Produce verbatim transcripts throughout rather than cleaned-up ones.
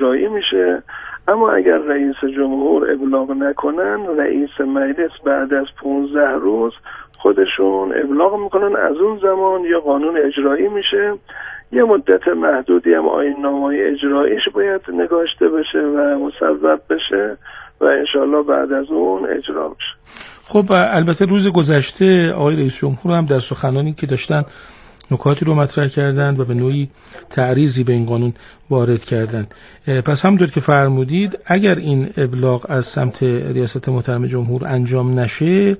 اجرایی میشه. اما اگر رئیس جمهور ابلاغ نکنن، رئیس مجلس بعد از پانزده روز خودشون ابلاغ میکنن، از اون زمان یا قانون اجرایی میشه، یه مدت محدودی هم آیین‌نامه‌های اجراییش باید نگاشته بشه و مصوب بشه و انشالله بعد از اون اجرا بشه. خب البته روز گذشته آقای رئیس جمهور هم در سخنانی که داشتن نکاتی رو مطرح کردند و به نوعی تعریضی به این قانون وارد کردند. پس همونطور که فرمودید اگر این ابلاغ از سمت ریاست محترم جمهور انجام نشه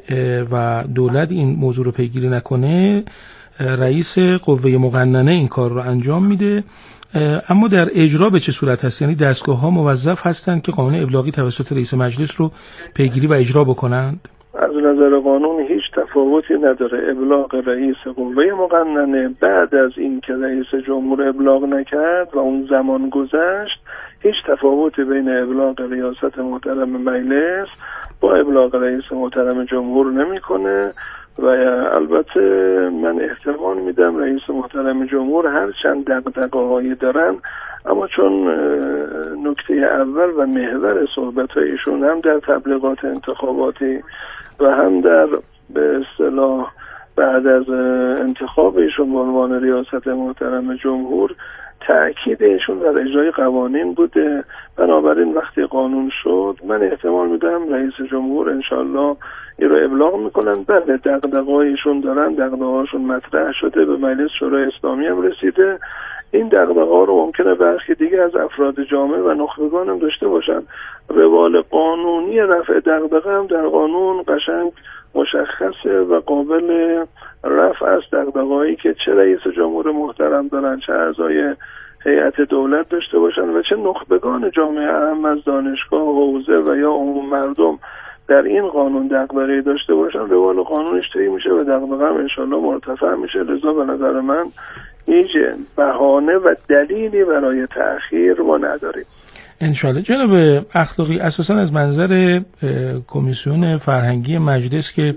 و دولت این موضوع رو پیگیری نکنه، رئیس قوه مقننه این کار رو انجام میده. اما در اجرا به چه صورت هست؟ یعنی دستگاه ها موظف هستند که قانون ابلاغی توسط رئیس مجلس رو پیگیری و اجرا بکنند؟ از نظر قانون هیچ تفاوتی نداره. ابلاغ رئیس قوه مقننه بعد از این که رئیس جمهور ابلاغ نکرد و اون زمان گذشت، هیچ تفاوتی بین ابلاغ ریاست محترم مجلس با ابلاغ رئیس محترم جمهور نمیکنه. و البته من احتمال میدم رئیس محترم جمهور هر چند دغدغه‌هایی دارن، اما چون نکته اول و محور صحبت‌هایشون هم در تبلیغات انتخاباتی و هم در به اصطلاح بعد از انتخابشون به عنوان ریاست محترم جمهور تأکیدشون در اجرای قوانین بوده، بنابراین وقتی قانون شد من احتمال میدم رئیس جمهور انشالله این رو ابلاغ میکنن. بله دغدغه‌هایشون دارن، دغدغه‌هاشون مطرح شده، به مجلس شورای اسلامی هم رسیده. این دغدغه‌ها رو ممکنه برخی دیگه از افراد جامعه و نخبگان هم داشته باشن. روال قانونی رفع دغدغه هم در قانون قشنگ مشخصه و قابل رفع است. دغدغه‌هایی که چه رئیس جمهور محترم دارن، چه اعضای هیئت دولت داشته باشن و چه نخبگان جامعه اهم از دانشگاه، حوزه و یا عموم مردم در این قانون دغدغه‌ای داشته باشن، روال قانونش طی میشه و دغدغه هم انشالله مرتفع میشه. لذا به نظر من هیچ بهانه و دلیلی برای تأخیر ما نداریم. انشالله. جناب اخلاقی، اساسا از منظر کمیسیون فرهنگی مجلس که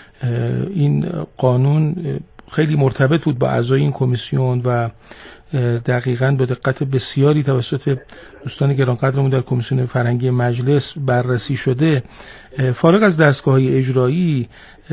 این قانون خیلی مرتبط بود با اعضای این کمیسیون و دقیقاً با دقت بسیاری توسط دوستان گرانقدرمون در کمیسیون فرهنگی مجلس بررسی شده، فارغ از دستگاه‌های اجرایی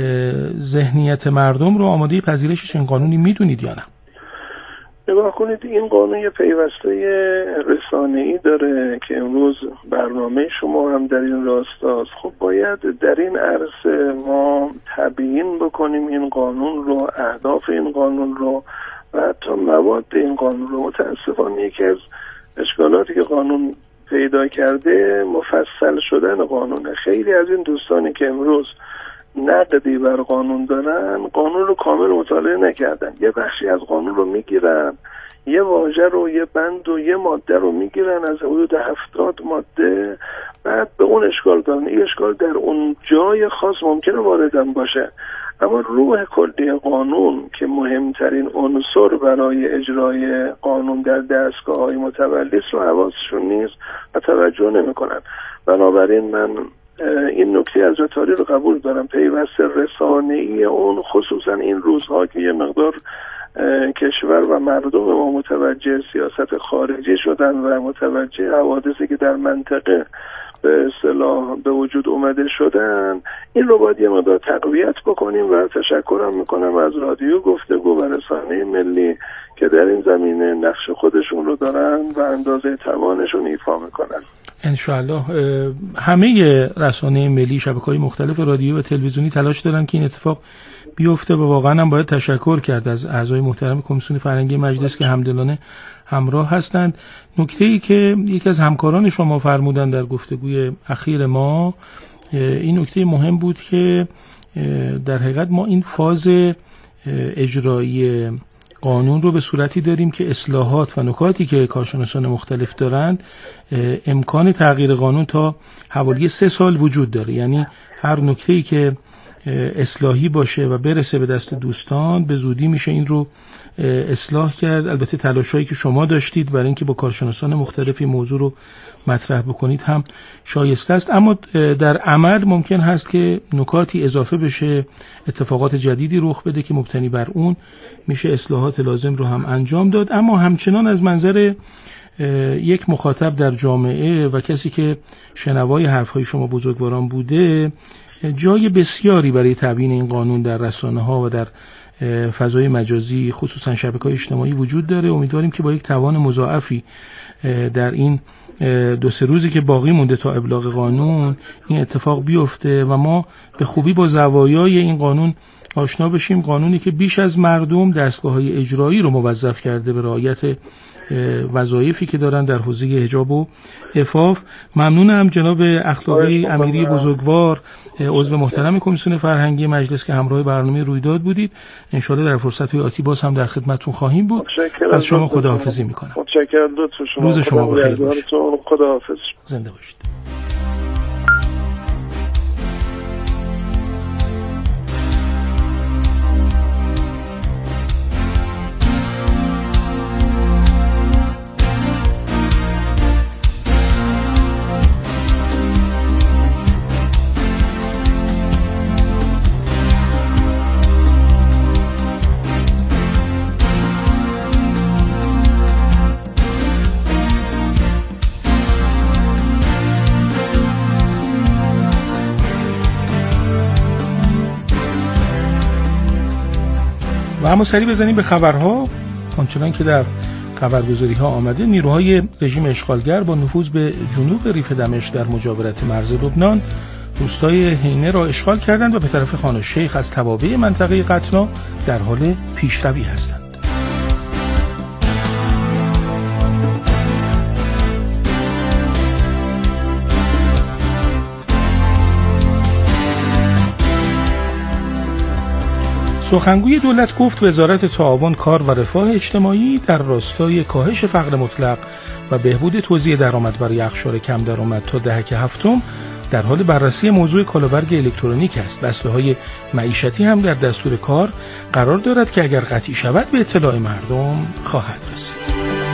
ذهنیت مردم رو آماده پذیرشش این قانونی میدونید یا نه؟ نگاه کنید، این قانون یه پیوسته رسانه‌ای داره که امروز برنامه شما هم در این راستاست. خب باید در این عرصه ما تبیین بکنیم این قانون رو، اهداف این قانون رو و حتی مواد این قانون رو. متاسفانه یکی از اشکالاتی که قانون پیدا کرده مفصل شدن قانونه. خیلی از این دوستانی که امروز نقدی بر قانون دارن قانون رو کامل مطالعه نکردن. یه بخشی از قانون رو میگیرن، یه واژه رو، یه بند و یه ماده رو میگیرن از حدود هفتاد ماده، بعد به اون اشکال دارن. این اشکال در اون جای خاص ممکنه واردم باشه، اما روح کلی قانون که مهمترین عنصر برای اجرای قانون در دستگاه‌های متولی است رو حواسشون نیست و توجه نمی‌کنن. بنابراین من این نکته از رتاری رو قبول دارم. پیوست رسانه‌ای اون، خصوصا این روزها که یه مقدار کشور و مردم ما متوجه سیاست خارجی شدن و متوجه حوادثی که در منطقه به اصطلاح به وجود اومده شدن، این رو باید یه مقدار تقویت بکنیم و تشکرم میکنم از رادیو گفتگو و رسانه ملی که در این زمینه نقش خودشون رو دارن و اندازه توانشون ایفا میکنن. انشاءالله. همه رسانه ملی، شبکه‌های مختلف رادیو و تلویزیونی تلاش دارن که این اتفاق بیفته و واقعا هم باید تشکر کرد از اعضای محترم کمیسیون فرهنگی مجلس که همدلانه همراه هستند. نکته‌ای که یکی از همکاران شما فرمودن در گفتگوی اخیر ما، این نکته مهم بود که در حقیقت ما این فاز اجرایی قانون رو به صورتی داریم که اصلاحات و نکاتی که کارشناسان مختلف دارند امکان تغییر قانون تا حوالی سه سال وجود داره. یعنی هر نکته‌ای که اصلاحی باشه و برسه به دست دوستان به زودی میشه این رو اصلاح کرد. البته تلاشایی که شما داشتید برای اینکه با کارشناسان مختلفی موضوع رو مطرح بکنید هم شایسته است، اما در عمل ممکن هست که نکاتی اضافه بشه، اتفاقات جدیدی رخ بده که مبتنی بر اون میشه اصلاحات لازم رو هم انجام داد. اما همچنان از منظر یک مخاطب در جامعه و کسی که شنوای حرفهای شما بزرگواران بوده، جای بسیاری برای تبیین این قانون در رسانه‌ها و در فضای مجازی خصوصا شبکه‌های اجتماعی وجود داره. امیدواریم که با یک توان مضاعفی در این دو سه روزی که باقی مونده تا ابلاغ قانون این اتفاق بیفته و ما به خوبی با زوایای این قانون آشنا بشیم. قانونی که بیش از مردم دستگاه‌های اجرایی رو موظف کرده به رعایت وظایفی که دارن در حوزه حجاب و عفاف. ممنونم جناب اخلاقی امیری بزرگوار، عضو محترم کمیسیون فرهنگی مجلس که همراه برنامه رویداد بودید. انشالله در فرصت‌های آتی باز هم در خدمتتون خواهیم بود. از شما خداحافظی میکنم. متشکرم. شما روز شما بخیر باشه. خداحافظ. زنده باشید. و اما سری بزنیم به خبرها. آنچنان که در خبرگزاری ها آمده، نیروهای رژیم اشغالگر با نفوذ به جنوب ریف دمشق در مجاورت مرز لبنان روستای حینه را اشغال کردند و به طرف خان الشیخ از توابع منطقه قطنا در حال پیشروی هستند. سخنگوی دولت گفت وزارت تعاون، کار و رفاه اجتماعی در راستای کاهش فقر مطلق و بهبود توزیع درآمد برای اقشار کم درآمد تا دهک هفتم در حال بررسی موضوع کالابرگ الکترونیک است. بسته‌های معیشتی هم در دستور کار قرار دارد که اگر قطعی شود به اطلاع مردم خواهد رسید.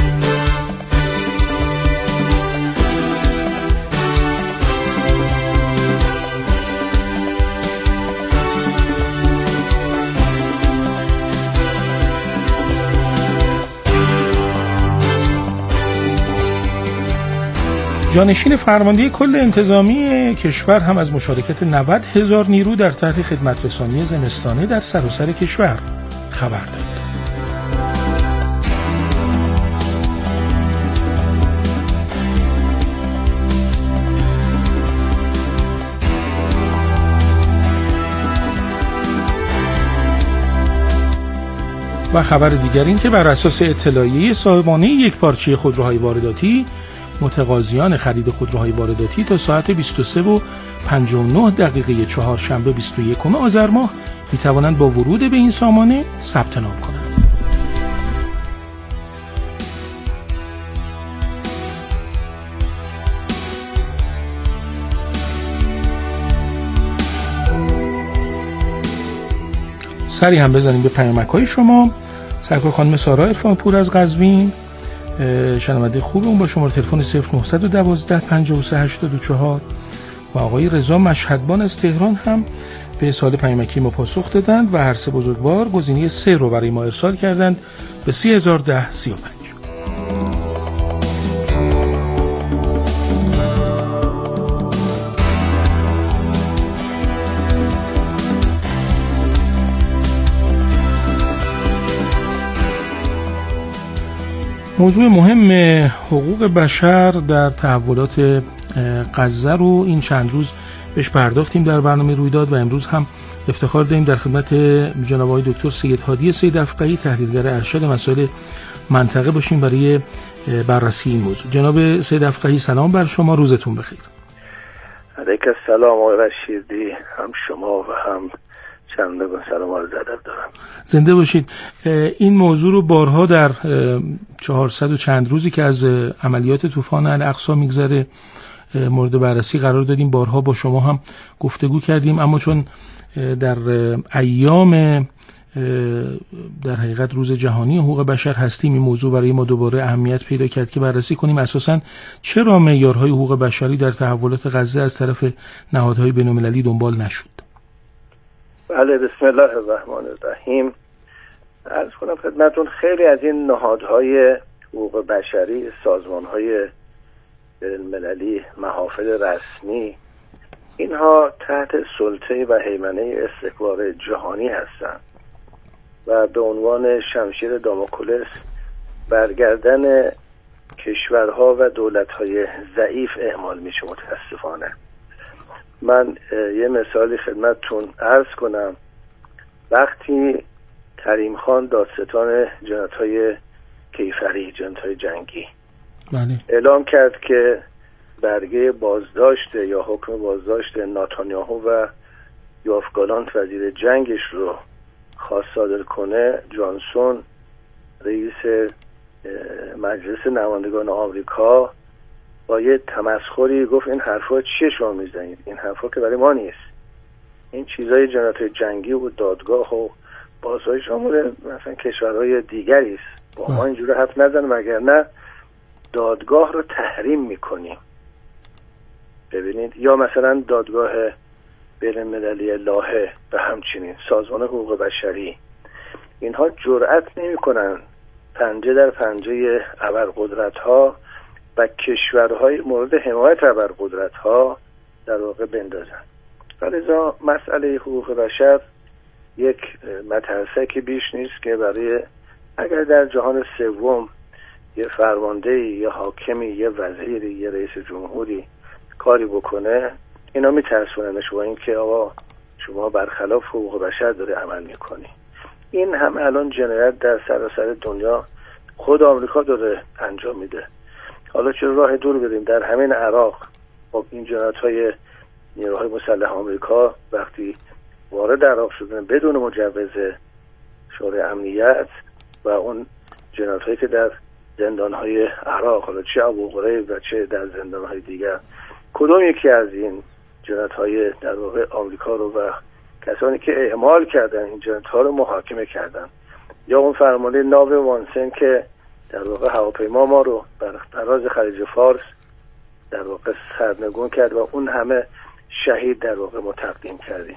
جانشین فرمانده کل انتظامی کشور هم از مشارکت نود هزار نیرو در طرح خدمت رسانی زمستانه در سراسر کشور خبر داد. و خبر دیگر این که بر اساس اطلاعیه صاحبانه یک پارچه خودروهای وارداتی، متقاضیان خرید خودروهای وارداتی تا ساعت بیست و سه و پنجاه و نه دقیقه چهارشنبه بیست و یکم آذر ماه می توانند با ورود به این سامانه ثبت نام کنند. سری هم بزنیم به پیامک‌های شما. سرکار خانم سارا عرفانپور از قزوین، شنونده خوب اون، با شماره تلفن صفر نه یک دو پنجاه و سه هشتاد و چهار و آقای رضا مشهدبان از تهران هم به سوال پیامکی ما پاسخ دادند و هر سه بزرگوار گزینه سه رو برای ما ارسال کردند به سی هزار و ده سی و پنج. موضوع مهم حقوق بشر در تحولات غزه رو این چند روز بهش پرداختیم در برنامه رویداد و امروز هم افتخار داریم در خدمت جناب آقای دکتر سید هادی سید افقهی، تحلیلگر ارشد مسائل منطقه باشیم برای بررسی این موضوع. جناب سید افقهی سلام بر شما، روزتون بخیر. علیک السلام آقای رشیدی، هم شما و هم چند با سلام عرض ادب دارم. زنده باشید. این موضوع رو بارها در چهارصد و چند روزی که از عملیات طوفان الاقصی میگذره مورد بررسی قرار دادیم، بارها با شما هم گفتگو کردیم، اما چون در ایام در حقیقت روز جهانی حقوق بشر هستیم، این موضوع برای ما دوباره اهمیت پیدا کرد که بررسی کنیم اساساً چرا معیارهای حقوق بشری در تحولات غزه از طرف نهادهای بین‌المللی دنبال نشد. بله، بسم الله الرحمن الرحیم. عرض کنم خدمتون خیلی از این نهادهای حقوق بشری، سازمان‌های بین‌المللی، محافل رسمی، اینها تحت سلطه و هیمنه استکبار جهانی هستند و به عنوان شمشیر داموکلس برگردن کشورها و دولت‌های ضعیف اعمال میشه. متاسفانه من یه مثالی خدمتتون عرض کنم. وقتی کریم خان دادستان جنایت‌های کیفری، جنایت‌های جنگی، بله. اعلام کرد که برگه بازداشت یا حکم بازداشت ناتانیاهو و یوآف گالانت وزیر جنگش رو خواست صادر کنه، جانسون رئیس مجلس نمایندگان آمریکا با یه تمسخری گفت این حرفا چیه شما میزنید؟ این حرفا که برای ما نیست. این چیزای جنایت جنگی و دادگاه و بازهای شامل مثلا کشورهای دیگری است. با ما اینجوری حرف نزن مگر نه دادگاه رو تحریم میکنیم. ببینید، یا مثلا دادگاه بین‌المللی لاهه و همچنین سازمان حقوق بشری، اینها جرأت نمیکنن پنجه در پنجه ابرقدرت‌ها و کشورهای مورد حمایت ابرقدرت‌ها در واقع بندازن. لذا مسئله حقوق بشر یک مترسک بیش نیست که برای اگر در جهان سوم یه فرماندهی، یه حاکمی، یه وزیری، یه رئیس جمهوری کاری بکنه، اینا میترسوننش با این که آقا شما برخلاف حقوق بشر داره عمل میکنی. این هم الان جنایت در سراسر دنیا خود آمریکا داره انجام میده. حالا چه راه دور بریم؟ در همین عراق خب این جنایت‌های نیروهای مسلح آمریکا وقتی وارد عراق شدن بدون مجوز شورای امنیت و اون جنایت‌هایی که در زندان‌های عراق، حالا چه ابوغریب و چه در زندان‌های دیگر، کدوم یکی از این جنایت‌های در واقع آمریکا رو و کسانی که اعمال کردن این جنایت‌ها رو محاکمه کردن؟ یا اون فرمانده ناو وانسن که در واقع هواپیما ما رو بر فراز خلیج فارس در واقع سرنگون کرد و اون همه شهید در واقع ما تقدیم کردیم.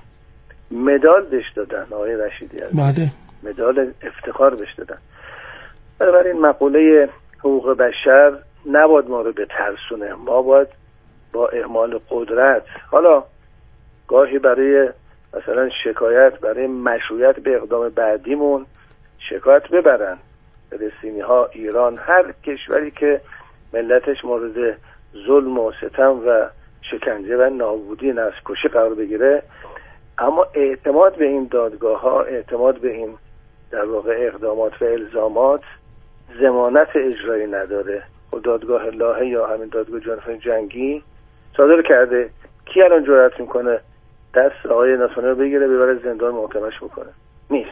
مدال بهش دادن آقای رشیدی، بله، مدال افتخار بهش دادن. بنابراین مقوله حقوق بشر نباید ما رو به ترسونه. ما باید با اعمال قدرت، حالا گاهی برای مثلا شکایت، برای مشروعیت به اقدام بعدیمون شکایت ببرن فلسطینی ها، ایران، هر کشوری که ملتش مورد ظلم و ستم و شکنجه و نابودی نسل کشی قرار بگیره، اما اعتماد به این دادگاه ها، اعتماد به این در واقع اقدامات و الزامات ضمانت اجرایی نداره. و دادگاه لاهه یا همین دادگاه جنایت جنگی صادر کرده، کی الان جرأت میکنه دست آقای ناتانیاهو بگیره ببره زندان محاکمش بکنه؟ نیست.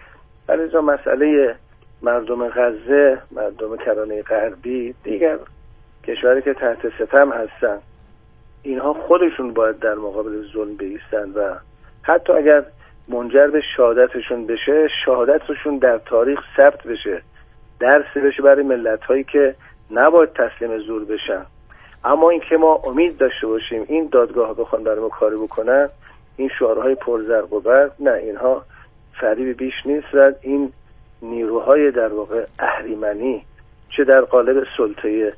ولی از مسئله مردم غزه، مردم کرانه غربی، دیگر کشوری که تحت ستم هستن، اینها خودشون باید در مقابل ظلم بایستن و حتی اگر منجر به شهادتشون بشه، شهادتشون در تاریخ ثبت بشه، درس بشه برای ملت‌هایی که نباید تسلیم زور بشن. اما این که ما امید داشته باشیم این دادگاه بخوان برای ما کاری بکنن، این شعارهای پرزرق و برق، نه، اینها فریب بیش نیست. و این نیروهای در واقع اهریمنی، چه در قالب سلطه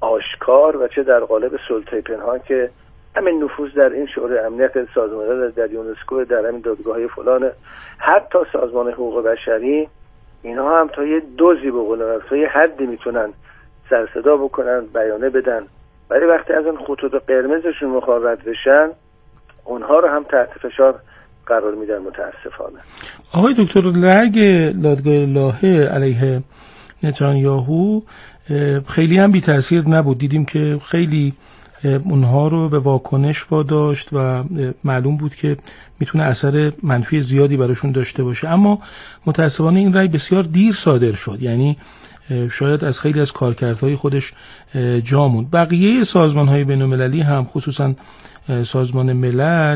آشکار و چه در قالب سلطه پنهان که همین نفوذ در این شورای امنیت سازمان ملل، در یونسکو، در همین دادگاه‌های فلان، حتی سازمان حقوق بشری، اینها هم تا یه دوزی به قول معروف تا یه حدی میتونن سر صدا بکنن، بیانیه بدن، ولی وقتی از اون خطوط قرمزشون مخالفت بشن، اونها رو هم تحت فشار قرار میدن متاسفانه. آقای دکتر، رأی دادگاه لاهه علیه نتانیاهو خیلی هم بی تاثیر نبود. دیدیم که خیلی اونها رو به واکنش واداشت و معلوم بود که میتونه اثر منفی زیادی براشون داشته باشه، اما متاسفانه این رأی بسیار دیر صادر شد، یعنی شاید از خیلی از کارکردهای خودش جا موند. بقیه سازمان‌های بین‌المللی هم خصوصا سازمان ملل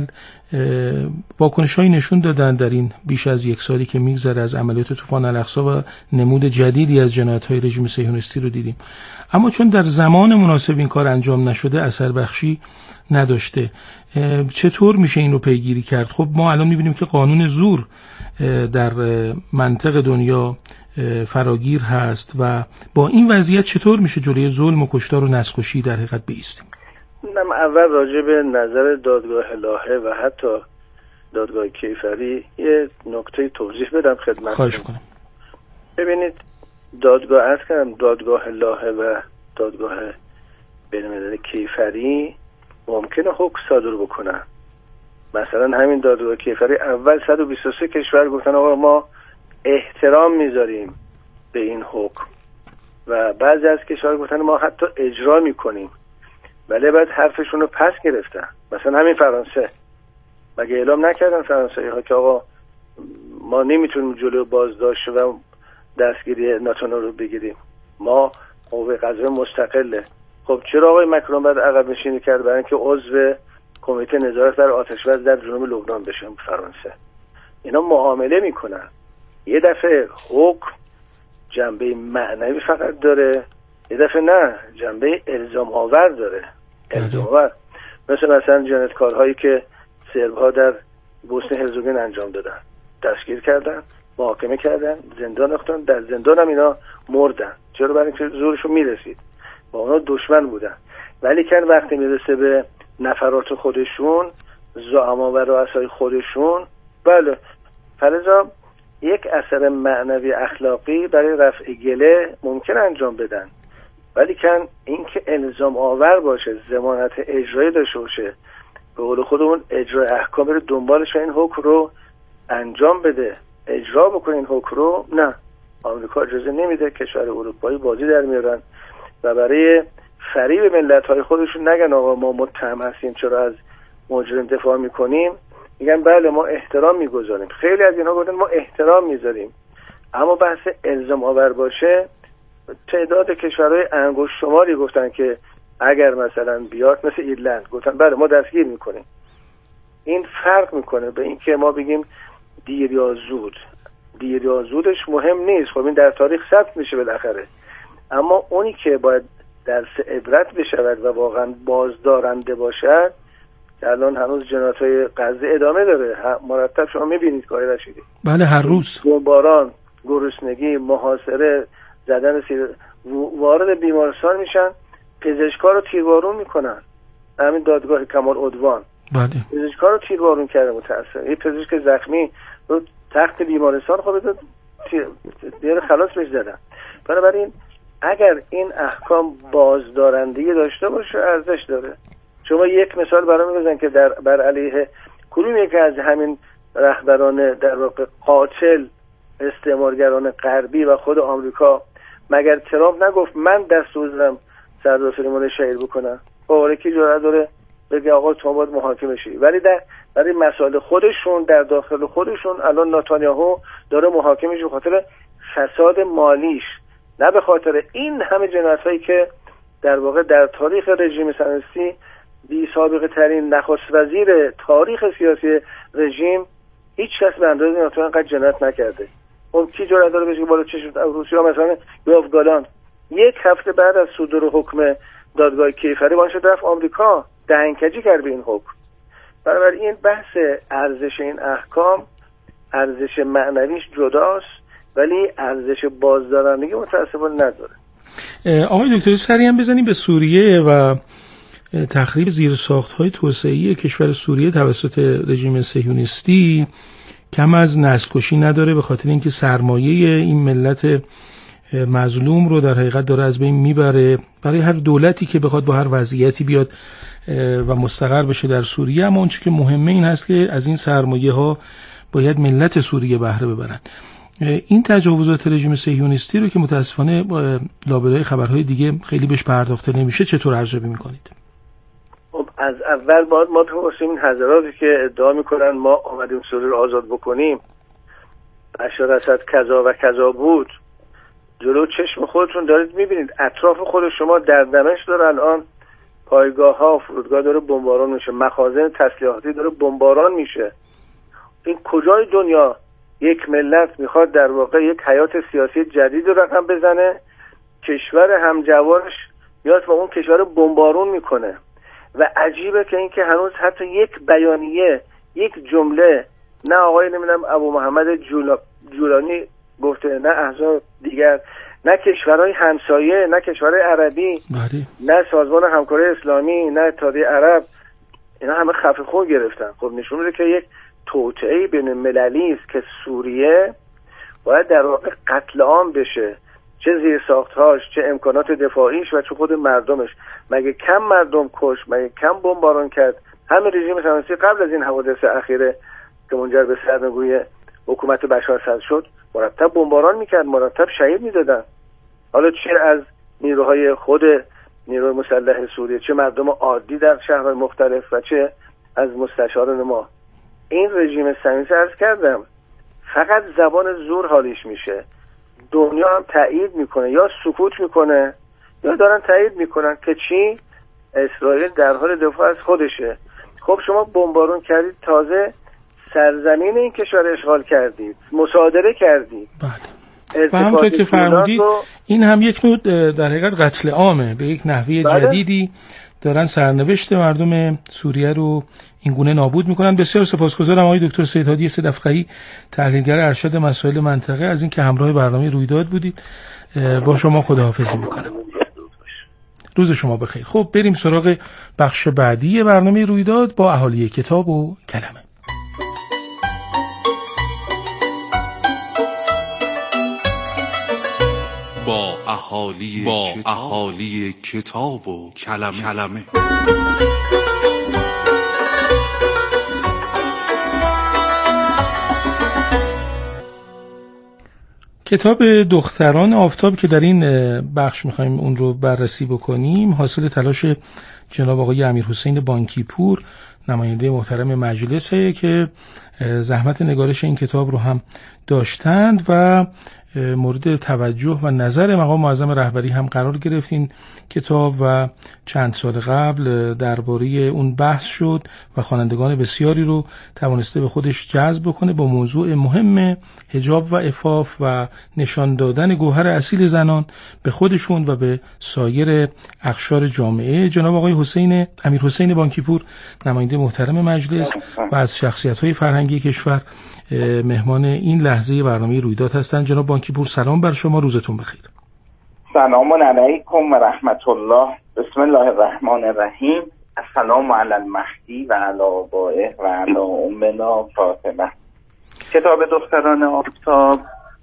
واکنش‌هایی نشون دادن در این بیش از یک سالی که میگذره از عملیات طوفان الاقصی و نمود جدیدی از جنایت‌های رژیم صهیونیستی رو دیدیم، اما چون در زمان مناسب این کار انجام نشده اثر بخشی نداشته. چطور میشه این رو پیگیری کرد؟ خب ما الان میبینیم که قانون زور در منطق دنیا فراگیر هست و با این وضعیت چطور میشه جلوی ظلم و کشتار و نسل‌کشی در حقیقت بایستیم؟ من اول راجع به نظر دادگاه لاهه و حتی دادگاه کیفری یه نکته توضیح بدم خدمتتون. خواهش کنم. ببینید دادگاه از کردم دادگاه لاهه و دادگاه بین‌المللی کیفری ممکنه حکم صادر بکنن. مثلا همین دادگاه کیفری اول صد و بیست و سه کشور گفتن آقا ما احترام میذاریم به این حکم و بعضی از کشور گفتن ما حتی اجرا میکنیم، ولی بعد حرفشون رو پس گرفتن. مثلا همین فرانسه مگه اعلام نکردن فرانسوی ها که آقا ما نمیتونیم جلو بازداشت و دستگیری ناتانیاهو رو بگیریم، ما قوه قضاییه مستقله. خب چرا آقای مکرون بعد عقب نشینی کرد؟ برای اینکه عضو کمیته نظارت بر آتش‌بس در جنوب لبنان بشه فرانسه. اینا معامله میکنن. یه دفعه حکم جنبه معنوی فقط داره، یه دفعه نه جنبه الزام آور داره. الزام آور مثل مثلا جنایتکارهایی که سرب‌ها در بوسنی هرزگوین انجام دادن، دستگیر کردن، محاکمه کردن، زندان اختن، در زندان هم اینا مردن. چرا؟ برای اینکه زورشون میرسید، با اونا دشمن بودن. ولی که وقتی میرسه به نفرات خودشون، زعما و رؤسای خودشون، بله فلزا یک اثر معنوی اخلاقی برای رفع گله ممکن انجام بدن، ولی که این که الزام آور باشه، ضمانت اجرایی داشته باشه، به قول خودمون اجرای احکام رو دنبالش این حکم رو انجام بده، اجرا بکنه این حکم رو، نه آمریکا اجازه نمیده. کشور اروپایی بازی در میارن و برای فریب ملت‌های خودشون نگن آقا ما متهم هستیم چرا از مجرم دفاع میکنیم، میگن بله ما احترام میگذاریم. خیلی از اینها گفتن ما احترام میذاریم، اما بحث الزام آور باشه تعداد کشورهای انگشت شماری گفتن که اگر مثلا بیاد مثل ایرلند گفتن بله ما دستگیر میکنیم. این فرق میکنه به این که ما بگیم دیر یا زود. دیر یا زودش مهم نیست، خب این در تاریخ ثبت میشه بالاخره، اما اونی که باید درس عبرت بشود و واقعا بازدارنده باشد، الان هنوز جنایت‌های غزه ادامه داره، مرتب شما میبینید که آقای رشیدی بله هر روز بمباران، گرسنگی، محاصره، زدن سیر... وارد بیمارستان میشن، پزشکا رو تیربارون میکنن. همین دادگاه کمال عدوان بله پزشکا رو تیربارون کرده متأسفانه. یه پزشک زخمی رو تخت بیمارستان خب تیر... تیر خلاص بهش زدن. بنابراین اگر این احکام بازدارندگی داشته باشه ارزش داره. شما یک مثال برام بزن که در بر علیه کدوم یک از همین رهبران در واقع قاتل استعمارگران غربی و خود آمریکا، مگر ترامپ نگفت من دست بزنم سردار سلیمانی شهید بکنم؟ باور کی جرأت داره بگه آقا تو باید محاکمه شی؟ ولی در برای مسائل خودشون در داخل خودشون الان نتانیاهو داره محاکمه میشه به خاطر فساد مالیش، نه به خاطر این همه جنایتایی که در واقع در تاریخ رژیم صهیونیستی بی سابقه ترین نخست وزیر تاریخ سیاسی رژیم هیچ کس به اندازه نتانیاهو انقدر جنایت نکرده. اون کی جرأت داره بگه بالا چشم روسیه مثلا یوف گالان یک هفته بعد از صدور حکم دادگاه کیفری وانش رفت آمریکا دهنکجی کرد به این حکم. بنابراین این بحث ارزش این احکام ارزش معنویش جداست، ولی ارزش بازدارندگی متأسفانه نداره. آقای دکتر سریع هم بزنیم به سوریه و تخریب زیرساخت‌های توسعه‌ای کشور سوریه توسط رژیم صهیونیستی کم از نسل‌کشی نداره، به خاطر اینکه سرمایه این ملت مظلوم رو در حقیقت داره از بین میبره. برای هر دولتی که بخواد با هر وضعیتی بیاد و مستقر بشه در سوریه، اما اون چیزی که مهمه این هست که از این سرمایه ها باید ملت سوریه بهره ببرن. این تجاوزات رژیم صهیونیستی رو که متاسفانه لابلای خبرهای دیگه خیلی بهش پرداخته نمیشه، چطور ارزیابی میکنید؟ خب از اول باید ما تواسیم این حضراتی که ادعا میکنن ما آمدیم سوریه رو آزاد بکنیم، بشار اسد کذا و کذا بود، جلو چشم خودتون دارید میبینید. اطراف خود شما در دمشق داره الان پایگاه ها فرودگاه داره بمباران میشه، مخازن تسلیحاتی داره بمباران میشه. این کجای دنیا یک ملت میخواد در واقع یک حیات سیاسی جدید رو رقم بزنه، کشور همجوارش میاد و اون کشور رو بمبارون میکنه؟ و عجیبه که این که هنوز حتی یک بیانیه، یک جمله، نه آقای نمیدونم ابو محمد جولا... جولانی گفته، نه احزاب دیگر، نه کشورهای همسایه، نه کشورهای عربی، بله. نه سازمان همکاری اسلامی، نه اتحادیه عرب. اینا همه خفه خو گرفتن. خب نشون میده که یک توطئه بین المللی است که سوریه باید در واقع قتل عام بشه، چه زیر ساختهاش، چه امکانات دفاعیش و چه خود مردمش. مگه کم مردم کش، مگه کم بمباران کرد؟ همین رژیم صهیونیستی قبل از این حوادث اخیره که منجر به سرنگونی حکومت بشار اسد شد مرتب بمباران میکرد، مرتب شهید میدادن. حالا چه از نیروهای خود نیروی مسلح سوریه، چه مردم عادی در شهرهای مختلف و چه از مستشاران ما. این رژیم صهیونیستی عرض کردم فقط زبان زور حالیش میشه. دنیا هم تایید میکنه، یا سکوت میکنه یا دارن تایید میکنن که چی؟ اسرائیل در حال دفاع از خودشه. خب شما بمبارون کردید، تازه سرزمین این کشور اشغال کردید، مصادره کردید. بله. و همونطور که فرمودید این هم یک نوع در حقیقت قتل عامه، به یک نحوه بله. جدیدی دارن سرنوشت مردم سوریه رو این گونه نابود میکنن. بسیار سپاسگزارم آقای دکتر سیدهادی صدفقی، تحلیلگر ارشد مسائل منطقه، از اینکه همراه برنامه رویداد بودید. با شما خداحافظی میکنم. روز شما بخیر. خب بریم سراغ بخش بعدی برنامه رویداد با اهالی کتاب و کلمه. با اهالی با کتاب. اهالی کتاب و کلمه, کلمه. کتاب دختران آفتاب که در این بخش می‌خوایم اون رو بررسی بکنیم حاصل تلاش جناب آقای امیرحسین بانکی پور، نماینده محترم مجلسه که زحمت نگارش این کتاب رو هم داشتند و مورد توجه و نظر مقام معظم رهبری هم قرار گرفت این کتاب و چند سال قبل درباره اون بحث شد و خوانندگان بسیاری رو توانسته به خودش جذب بکنه با موضوع مهم حجاب و عفاف و نشان دادن گوهر اصیل زنان به خودشون و به سایر اقشار جامعه. جناب آقای حسین امیرحسین بانکی پور، نماینده محترم مجلس و از شخصیت‌های فرهنگی کشور، مهمان این لحظه برنامه رویداد هستند. جناب بانکی پور سلام بر شما، روزتون بخیر. سلام علیکم و رحمت الله. بسم الله الرحمن الرحیم. السلام علی المهدی و علی آبائه و علی امنا فاطمه. کتاب دختران آفتاب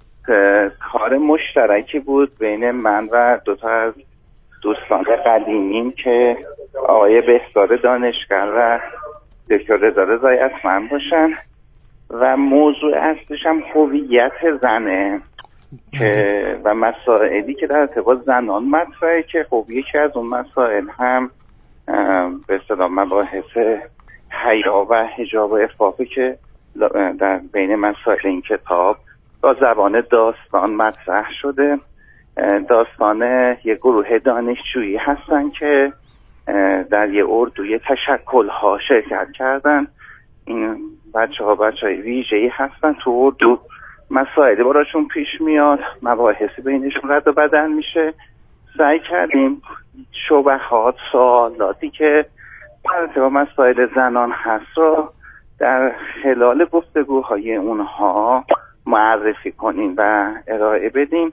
کار مشترکی بود بین من و دو تا از دوستان قدیمیم که آقای بهزاد دانشگر و دکتر رضا رضایی اسمن باشن و موضوع اصلیش هم هویت زنه که و مسائلی که در ارتباط زنان مطرحه که خب یکی از اون مسائل هم به اصطلاح مباحث حیا و حجاب و عفافه که در بین مسائل این کتاب با زبان داستان مطرح شده. داستان یک گروه دانشجویی هستن که در یه اردوی تشکل‌ها شرکت کردن. این بچه ها بچه های ویژه‌ای هستن، تو اردو مسائلی براشون پیش میاد، مباحثی بینشون رد و بدل میشه. سعی کردیم شبهات، سوالاتی که با مسائل زنان هست رو در خلال گفتگوهای اونها معرفی کنیم و ارائه بدیم.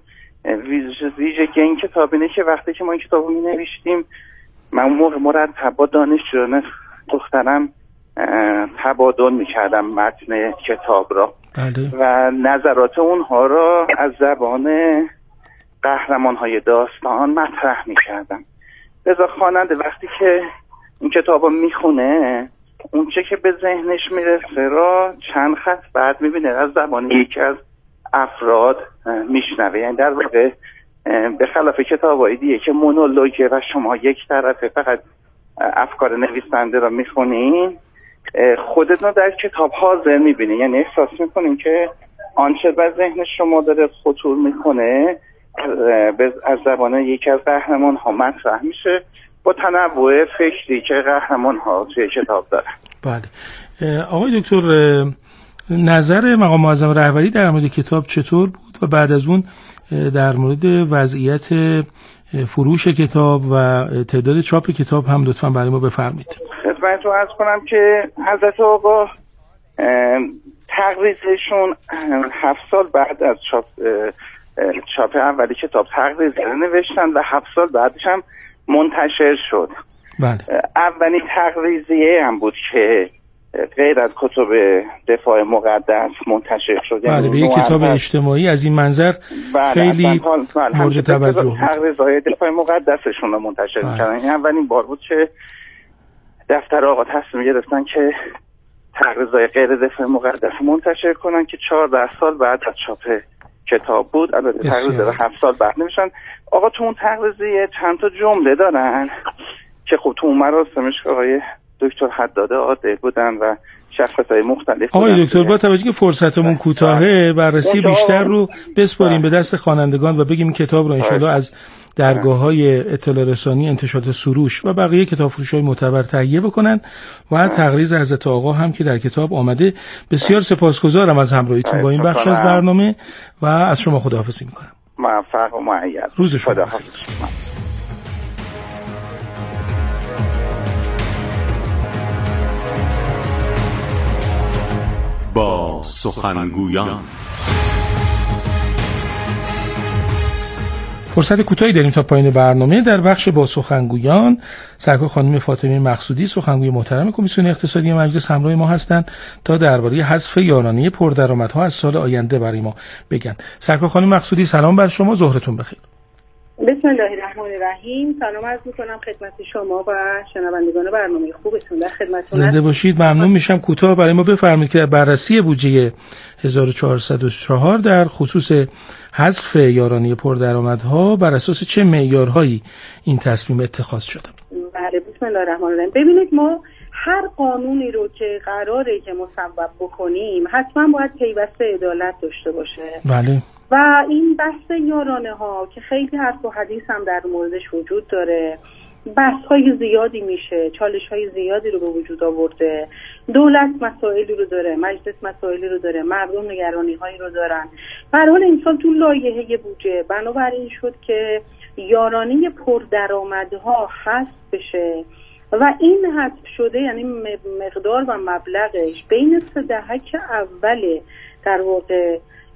ویژگی این کتاب اینه که وقتی که ما این کتاب رو می نوشتیم من مرتب با دانشجویان دخترم تبادل میکردم متن کتاب را بله. و نظرات اونها را از زبان قهرمان های داستان مطرح میکردم. لذا خواننده وقتی که این کتاب رو میخونه اون چه که به ذهنش میرسه را چند خط بعد میبینه از زبان یکی از افراد میشنوه. یعنی در واقع به خلاف کتاب‌های دیگه که مونولوگه و شما یک طرفه فقط افکار نویسنده را میخونین، خودتون در کتاب حاضر میبینین. یعنی احساس میکنین که آنچه به ذهن شما داره خطور میکنه از زبان یکی از قهرمان ها مطرح میشه با تنوع فکری که قهرمان ها توی کتاب دارن. بله. آقای دکتر، نظر مقام معظم رهبری در مورد کتاب چطور بود و بعد از اون در مورد وضعیت فروش کتاب و تعداد چاپ کتاب هم لطفاً برای ما بفرمایید. خدمتتون عرض کنم که حضرت آقا تقریضشون هفت سال بعد از چاپ چاپ اولی کتاب تقریض نوشتن و هفت سال بعدش هم منتشر شد. بله. اولین تقریضیه هم بود که غیر از کتب دفاع مقدس منتشر شد. بله، به یک کتاب اجتماعی از این منظر بله خیلی بله مورد توجه. تقریضهای دفاع مقدسشون رو منتشر بله. کردن. این اولین بار بود که دفتر آقا تصمیم گرفتن که تقریضهای غیر دفاع مقدس منتشر کنن که چهارده سال بعد از چاپ کتاب بود. البته تقریض هفت سال بعد نمیشن. آقا تو اون تقریضیه چند تا جمله دارن که خب تو اون مراسمش آقای دکتر حداد عادل بودن و شخصیت‌های مختلف. آقای دکتر با توجه که فرصتمون کوتاهه بررسی بیشتر رو بسپاریم به دست خوانندگان و بگیم کتاب رو انشالله از درگاه‌های اطلاع رسانی، انتشارات سروش و بقیه کتابفروش‌های معتبر تهیه بکنن و تقریض حضرت آقا هم که در کتاب آمده. بسیار سپاسگزارم از همراهیتون با این بخش از برنامه و از شما خداحافظی می‌کنم. موفق و مؤید. روز شما بخیر. با سخنگویان فرصت کوتاهی داریم تا پایان برنامه. در بخش با سخنگویان سرکار خانم فاطمه مقصودی، سخنگوی محترم کمیسیون اقتصادی مجلس، همراه ما هستند تا درباره حذف یارانه پردرآمدها از سال آینده برای ما بگن. سرکار خانم مقصودی سلام بر شما، ظهرتون بخیر. بسم الله الرحمن الرحیم. سلام عرض می‌کنم خدمت شما و شنوندگان برنامه خوبتون. در خدمتتون زنده باشید. ممنون میشم. کوتاه برای ما بفرمایید که بررسی بودجه هزار و چهارصد و چهار در خصوص حذف یارانه پردرآمدها بر اساس چه معیارهایی این تصمیم اتخاذ شده؟ بله، بسم الله الرحمن الرحیم. ببینید، ما هر قانونی رو که قراره که مصوب بکنیم حتما باید پیوسته عدالت داشته باشه. بله. و این بحث یارانه ها که خیلی حرف و حدیث هم در موردش وجود داره، بحث های زیادی میشه، چالش های زیادی رو به وجود آورده. دولت مسائلی رو داره، مجلس مسائلی رو داره، مردم نگرانی هایی رو دارن. به هر حال امسال تو لایحه بودجه بنابراین شد که یارانه پردرآمدها حذف بشه و این حذف شده یعنی مقدار و مبلغش بین سه دهک اول در واقع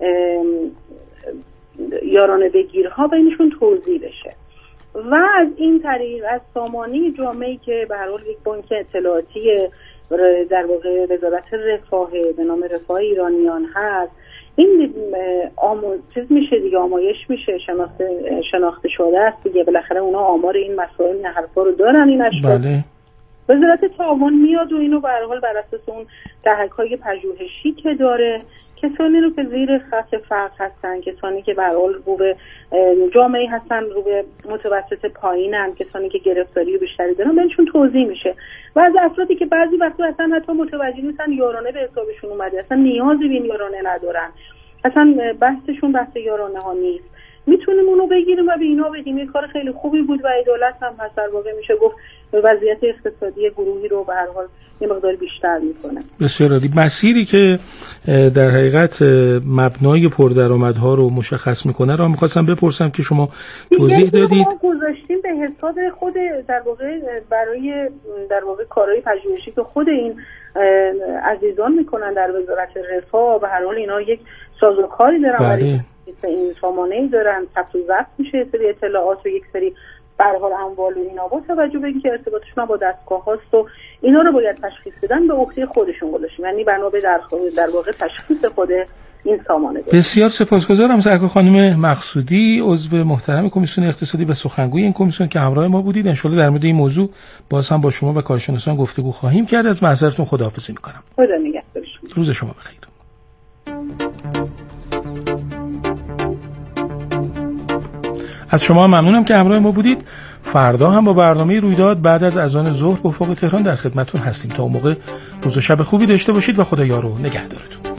یارانه بگیرها بینشون توزیع بشه و از این طریق از سامانه جامعه‌ای که به هر حال یک بانک اطلاعاتی در واقع وزارت رفاه به نام رفاه ایرانیان هست، این آموز چیز میشه دیگه، آمایش میشه، شناخته شناخته شده است دیگه. بالاخره اونا آمار این مسائل این حرفا رو دارن. این اشخاص بله. وزارت تعاون میاد و اینو به هر حال بر اساس اون دهک‌های پژوهشی که داره، کسانی رو که زیر خط فقر هستن، کسانی که به هر حال رو به جامعه هستن، رو به متوسط پایینن، کسانی که گرفتاری بیشتری دارن، بهشون توزیع میشه. و از افرادی که بعضی وقتا اصلا حتی متوجه نیستن یارانه به حسابشون اومده، اصلا نیازی به این یارانه ندارن، اصلا بحثشون بحث یارانه ها نیست، میتونیم اونو بگیریم و به اینا بدیم. این کار خیلی خوبی بود و عدالت هم هست. در واقع میشه گفت وضعیت اقتصادی گروهی رو به هر حال یه مقدار بیشتر میکنه. بسیار عالی. مسیری که در حقیقت مبنای پردرآمدها رو مشخص میکنه رو میخواستم بپرسم که شما توضیح دادید. ما گذاشتیم به حساب خود در واقع برای در واقع کارهای پژوهشی که خود این عزیزان میکنن در وزارت رفاه. به هر حال اینا یک سازوکاری دارن، برای این سامانه‌ای دارن، ثبت و ضبط میشه سری اطلاعات و یک سری به هر حال اموال و اینا، با توجه به اینکه ارتباطشون با دستگاه هاست و اینا رو باید تشخیص بدن، به عهده خودشون گذاشتیم، یعنی بنا به در در واقع تشخیص خود این سامانه داریم. بسیار سپاسگزارم سرکار خانم مقصودی، عضو محترم کمیسیون اقتصادی و سخنگوی این کمیسیون که همراه ما بودید. ان شاءالله در مورد این موضوع باز هم با شما و کارشناسان گفتگو خواهیم کرد. از محضرتون خداحافظی می‌کنم. خدا نگهدار. روز شما بخیر. از شما ممنونم که همراه ما بودید. فردا هم با برنامه رویداد بعد از اذان ظهر به افق تهران در خدمتتون هستیم. تا اون موقع روز و شب خوبی داشته باشید و خدا یار و نگهدارتون.